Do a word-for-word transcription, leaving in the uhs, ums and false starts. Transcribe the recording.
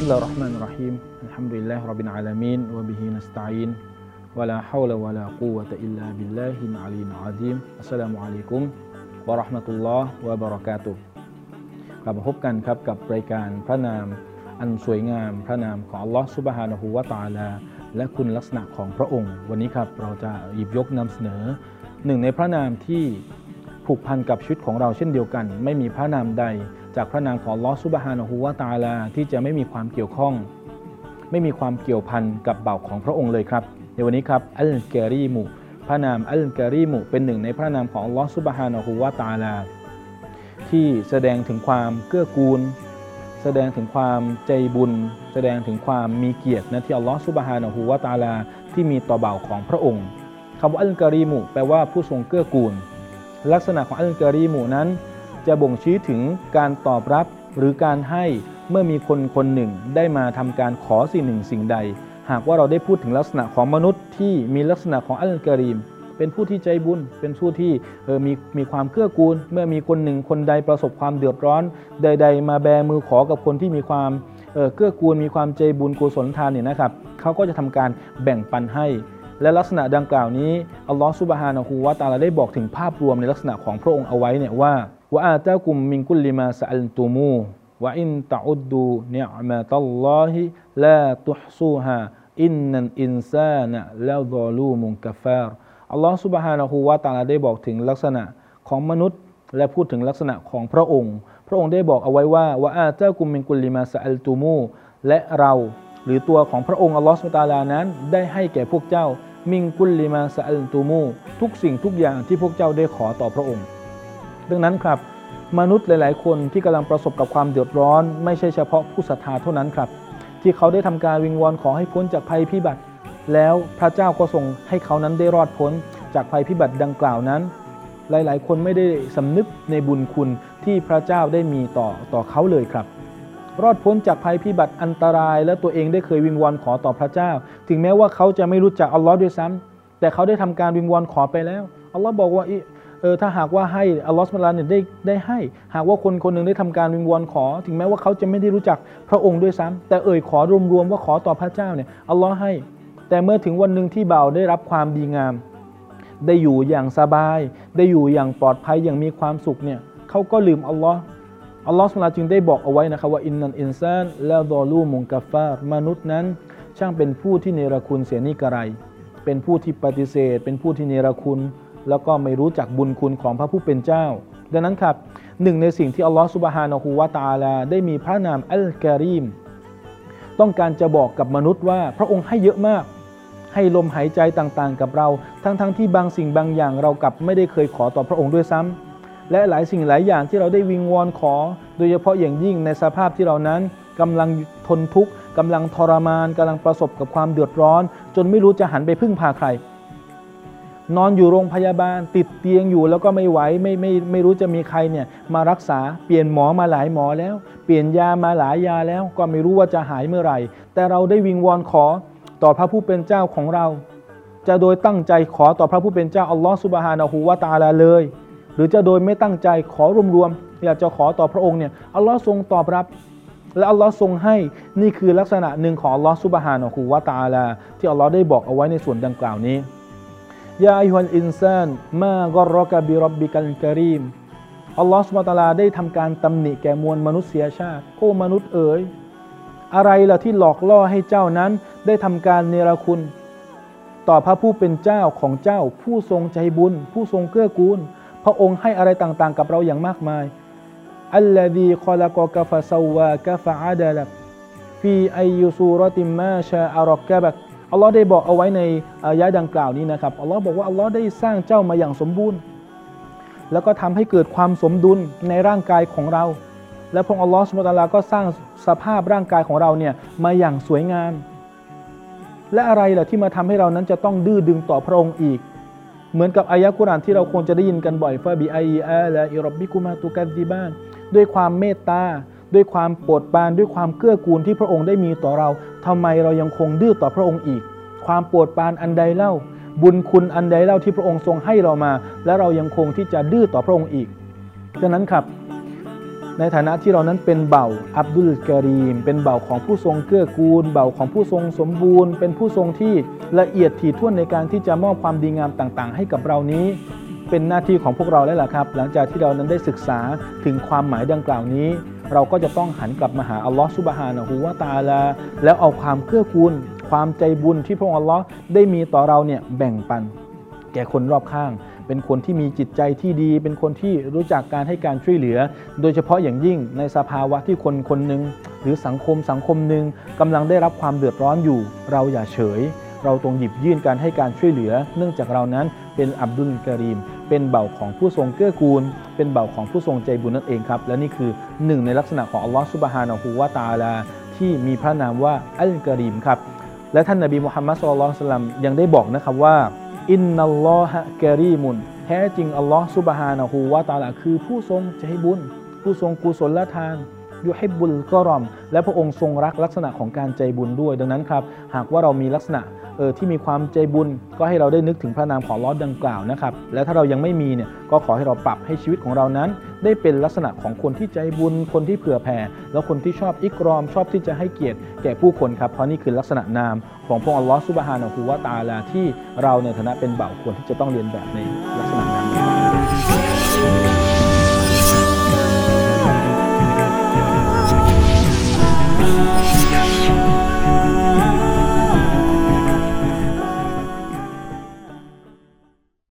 Bismillahirrahmanirrahim. Alhamdulillah Rabbil Alamin. Wa bihi nasta'in. Wa la hawla wa la quwwata illa billahil aliyyil azim. Assalamualaikum warahmatullahi wabarakatuh กลับมาพบกันครับกับรายการพระนามอันสวยงามพระนามของอัลลอฮฺซุบฮานะฮูวะตะอาลาและคุณลักษณะของพระองค์วันนี้ครับเราจะหยิบยกนำเสนอหนึ่งในพระนามที่ผูกพันกับชีวิตของเราเช่นเดียวกันไม่มีพระนามใดจากพระนามของอัลลอฮฺซุบฮานะฮูวะตะอาลาที่จะไม่มีความเกี่ยวข้องไม่มีความเกี่ยวพันกับบ่าวของพระองค์เลยครับในวันนี้ครับอัลกอรีมุพระนามอัลกอรีมุเป็นหนึ่งในพระนามของอัลลอฮฺซุบฮานะฮูวะตะอาลาที่แสดงถึงความเกื้อกูลแสดงถึงความใจบุญแสดงถึงความมีเกียรตินะที่อัลลอฮฺซุบฮานะฮูวะตะอาลาที่มีต่อบ่าวของพระองค์คำว่าอัลกอรีมุแปลว่าผู้ทรงเกื้อกูลลักษณะของอัลกอรีมุนั้นจะบ่งชี้ถึงการตอบรับหรือการให้เมื่อมีคนคนหนึ่งได้มาทำการขอสิ่งหนึ่งสิ่งใดหากว่าเราได้พูดถึงลักษณะของมนุษย์ที่มีลักษณะของอัลกอรีมเป็นผู้ที่ใจบุญเป็นผู้ที่เออมีมีความเกื้อกูลเมื่อมีคนหนึ่งคนใดประสบความเดือดร้อนใดๆมาแบมือขอกับคนที่มีความเออเกื้อกูลมีความใจบุญกุศลทานเนี่ยนะครับเขาก็จะทำการแบ่งปันให้และลักษณะดังกล่าวนี้อัลลอฮฺซุบฮานะฮูวะตะอาลาได้บอกถึงภาพรวมในลักษณะของพระองค์เอาไว้เนี่ยว่าวะอาตากุมมินกุลลิมาซะอัลตุมูวะอินตะอุดดูนิอ์มะตัลลอฮิลาตุฮซูฮาอินนัลอินซานะลาซอลูมุนกัฟฟาร์อัลลอฮฺซุบฮานะฮูวะตะอาลาได้บอกถึงลักษณะของมนุษย์และพูดถึงลักษณะของพระองค์พระองค์ได้บอกเอาไว้ว่าวะอาตากุมมินกุลลิมาซะอัลตุมูและเราหรือตัวของพระองค์อัลลอฮฺซุบฮานะฮูวะตะอาลานั้นได้ให้แก่พวกเจ้ามินกุลลิมาซะอัลตุมูทุกสิ่งทุกอย่างที่พวกเจ้าได้ขอต่อพระองค์ดังนั้นครับมนุษย์หลายๆคนที่กำลังประสบกับความเดือดร้อนไม่ใช่เฉพาะผู้ศรัทธาเท่านั้นครับที่เขาได้ทำการวิงวอนขอให้พ้นจากภัยพิบัติแล้วพระเจ้าก็ทรงให้เขานั้นได้รอดพ้นจากภัยพิบัติดังกล่าวนั้นหลายๆคนไม่ได้สำนึกในบุญคุณที่พระเจ้าได้มีต่อต่อเขาเลยครับรอดพ้นจากภัยพิบัติอันตรายและตัวเองได้เคยวิงวอนขอต่อพระเจ้าถึงแม้ว่าเขาจะไม่รู้จักอัลลอฮ์ด้วยซ้ำแต่เขาได้ทำการวิงวอนขอไปแล้วอัลลอฮ์บอกว่าเออถ้าหากว่าให้อัลลอฮ์ซุบฮานะฮูวะตะอาลาเนี่ยได้ได้ให้หากว่าคนคนหนึ่งได้ทำการวิงวอนขอถึงแม้ว่าเขาจะไม่ได้รู้จักพระองค์ด้วยซ้ำแต่เอ่ยขอรวมๆว่าขอต่อพระเจ้าเนี่ยอัลลอฮ์ให้แต่เมื่อถึงวันหนึ่งที่บ่าวได้รับความดีงามได้อยู่อย่างสบายได้อยู่อย่างปลอดภัยอย่างมีความสุขเนี่ยเขาก็ลืมอัลลอฮ์อัลลอฮ์ซุบฮานะฮูวะตะอาลาจึงได้บอกเอาไว้นะครับว่าอินนัลอินซานลาซอลูมุนกัฟฟาร์มนุษย์นั้นช่างเป็นผู้ที่เนรคุณเสียนิกระไรเป็นผู้ที่ปฏิเสธเป็นผู้ที่เนรคุณแล้วก็ไม่รู้จักบุญคุณของพระผู้เป็นเจ้าดังนั้นครับหนึ่งในสิ่งที่อัลลอฮฺซุบฮานะฮูวะตะอาลาได้มีพระนามอัลกอรีมต้องการจะบอกกับมนุษย์ว่าพระองค์ให้เยอะมากให้ลมหายใจต่างๆกับเราทั้งๆ ท, ที่บางสิ่งบางอย่างเรากลับไม่ได้เคยขอต่อพระองค์ด้วยซ้ำและหลายสิ่งหลายอย่างที่เราได้วิงวอนขอโดยเฉพาะอย่างยิ่งในสภาพที่เรานั้นกำลังทนทุกข์กำลังทรมานกำลังประสบกับความเดือดร้อนจนไม่รู้จะหันไปพึ่งพาใครนอนอยู่โรงพยาบาลติดเตียงอยู่แล้วก็ไม่ไหวไม่ไม่ไม่รู้จะมีใครเนี่ยมารักษาเปลี่ยนหมอมาหลายหมอแล้วเปลี่ยนยามาหลายยาแล้วก็ไม่รู้ว่าจะหายเมื่อไหร่แต่เราได้วิงวอนขอต่อพระผู้เป็นเจ้าของเราจะโดยตั้งใจขอต่อพระผู้เป็นเจ้าอัลลอฮฺซุบฮานะฮูวะตะอาลาเลยหรือจะโดยไม่ตั้งใจขอรวมๆอยากจะขอต่อพระองค์เนี่ยอัลลอฮฺทรงตอบรับและอัลลอฮฺทรงให้นี่คือลักษณะหนึ่งของอัลลอฮฺซุบฮานะฮูวะตะอาลาที่อัลลอฮฺได้บอกเอาไว้ในส่วนดังกล่าวนี้ยาอัยฮัลอินซานมากรรกะบิร็อบบิกัลกะรีมอัลลอฮฺซุบฮานะฮูวะตะอาลาได้ทำการตำหนิแก่มวลมนุษยชาติโอ้มนุษย์เอ๋ยอะไรล่ะที่หลอกล่อให้เจ้านั้นได้ทำการเนรคุณต่อพระผู้เป็นเจ้าของเจ้าผู้ทรงใจบุญผู้ทรงเกื้อกูลพระองค์ให้อะไรต่างๆกับเราอย่างมากมายอัลลอฮีคอลักกะฟะซาวากะฟะอะดะละฟีอัยยูซูรติมมาชาอะรักะบักอัลลอฮ์ได้บอกเอาไว้ในอายะห์ดังกล่าวนี้นะครับอัลลอฮ์บอกว่าอัลลอฮ์ได้สร้างเจ้ามาอย่างสมบูรณ์แล้วก็ทำให้เกิดความสมดุลในร่างกายของเราและพระองค์อัลลอฮ์ซุบฮานะฮูวะตะอาลาก็สร้างสภาพร่างกายของเราเนี่ยมาอย่างสวยงามและอะไรล่ะที่มาทำให้เรานั้นจะต้องดื้อดึงต่อพระองค์อีกเหมือนกับอายะห์กุรอานที่เราควรจะได้ยินกันบ่อยฟะบิอัยอาลาอิร็อบบิกุมาตุกัซซิบานด้วยความเมตตาด้วยความโปรดปรานด้วยความเกื้อกูลที่พระองค์ได้มีต่อเราทำไมเรายังคงดื้อต่อพระองค์อีกความโปรดปรานอันใดเล่าบุญคุณอันใดเล่าที่พระองค์ทรงให้เรามาและเรายังคงที่จะดื้อต่อพระองค์อีกดังนั้นครับในฐานะที่เรานั้นเป็นเบ่าอับดุลกะรีมเป็นเบ่าของผู้ทรงเกื้อกูลเบ่าของผู้ทรงสมบูรณ์เป็นผู้ทรงที่ละเอียดถี่ถ้วนในการที่จะมอบความดีงามต่างๆให้กับเรานี้เป็นหน้าที่ของพวกเราแล้วล่ะครับหลังจากที่เรานั้นได้ศึกษาถึงความหมายดังกล่าวนี้เราก็จะต้องหันกลับมาหาอัลลอฮฺซุบฮานะฮูวะตะอาลาแล้วเอาความเกื้อกูลความใจบุญที่พระองค์อัลลอฮ์ได้มีต่อเราเนี่ยแบ่งปันแก่คนรอบข้างเป็นคนที่มีจิตใจที่ดีเป็นคนที่รู้จักการให้การช่วยเหลือโดยเฉพาะอย่างยิ่งในสภาวะที่คนคนหนึ่งหรือสังคมสังคมหนึ่งกำลังได้รับความเดือดร้อนอยู่เราอย่าเฉยเราตรงหยิบยื่นการให้การช่วยเหลือเนื่องจากเรานั้นเป็นอับดุลกะรีมเป็นเบ่าของผู้ทรงเกื้อกูลเป็นเบ่าของผู้ทรงใจบุญนั่นเองครับและนี่คือหนึ่งในลักษณะของอัลลอฮฺซุบฮานะฮูวะตะอาลาที่มีพระนามว่าอัลกะรีมครับและท่านนบีมุฮัมมัดศ็อลลัลลอฮุอะลัยฮิวะซัลลัมยังได้บอกนะครับว่าอินนัลลอฮะกะรีมุนแท้จริงอัลลอฮฺซุบฮานะฮูวะตะอาลาคือผู้ทรงใจบุญผู้ทรงกุศลทานยุฮิบบุลกอรอมและพระองค์ทรงรักลักษณะของการใจบุญด้วยดังนั้นครับหากว่าเรามีลักษณะเออที่มีความใจบุญก็ให้เราได้นึกถึงพระนามของอัลเลาะห์ดังกล่าวนะครับและถ้าเรายังไม่มีเนี่ยก็ขอให้เราปรับให้ชีวิตของเรานั้นได้เป็นลักษณะของคนที่ใจบุญคนที่เผื่อแผ่แล้วคนที่ชอบอิกรอมชอบที่จะให้เกียรติแก่ผู้คนครับเพราะนี่คือลักษณะนามของพระองค์อัลเลาะห์ซุบฮานะฮูวะตะอาลาที่เราในฐานะเป็นบ่าวควรที่จะต้องเรียนแบบในลักษณะ